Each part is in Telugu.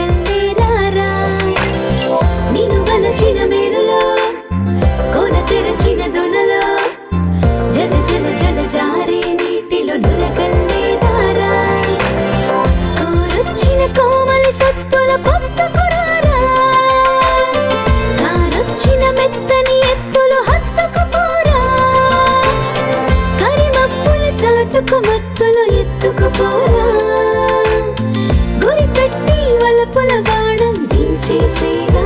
నురగల్లే రారా నిన్ను వలచిన మేనులో కోన తెరచిన దొనలో జల జల జల జారే నీటిలో నురగల్లే రారా కోరొచ్చిన కోమలి సత్తుల పొత్తుకురారా కారొచ్చిన మెత్తని ఎత్తులు హత్తుకుపోరా కరిమప్పుల చాటుకు మత్తులు ఎత్తుకుపోరా గురి పెట్టి వలపుల బాణం దించేసేరా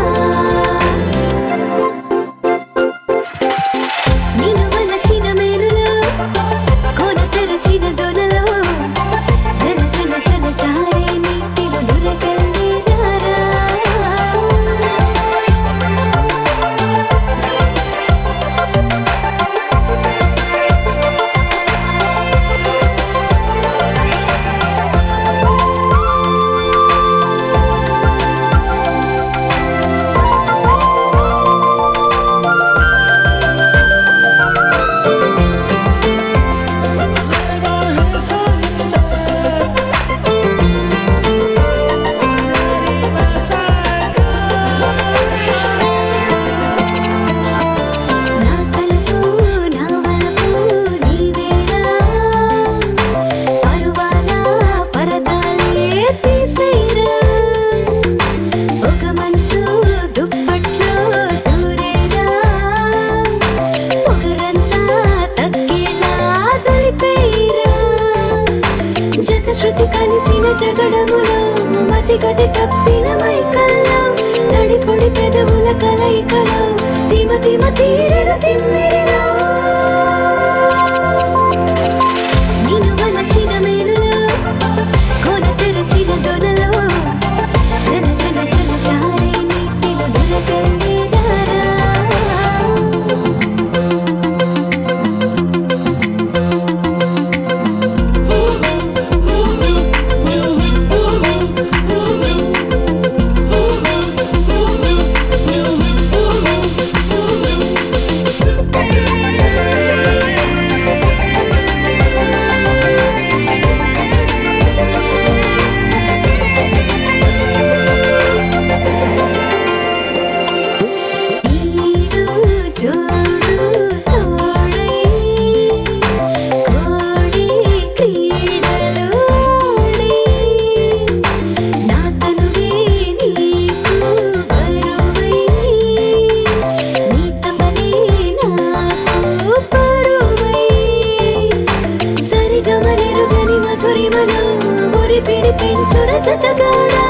నిన్ను వలచిన మేనులో కోన తెరచిన దొనలో జల జల జల జారే నీటిలో నురగల్లే రారా నా తలపు నా వలపు నీవేనా పరువాల పరదాలే తీసేరా ఒక మంచు దుప్పట్లో దూరేరా పొగరంతా తగ్గేలా దులిపేరా జత శృతి కలిసిన జగడములో మతి గతి తప్పిన మైకల్లో తడిపొడి పెదవుల కలయికలో తిమ తిమ తీరెర తిమ్మిరిలో నిన్ను వలచిన మేనులో కోన తెరచిన దొనలో జల జల జల జారే నీటిలో నురగల్లే రారా ఈడు జోడు తోడై కోడి క్రీడలోడి నా తనువే నీకు బరువై నీ తపనే నాకు పరువై సరిగమలెరుగని మధురిమలో మురిపిడి పెంచుర జతగాడా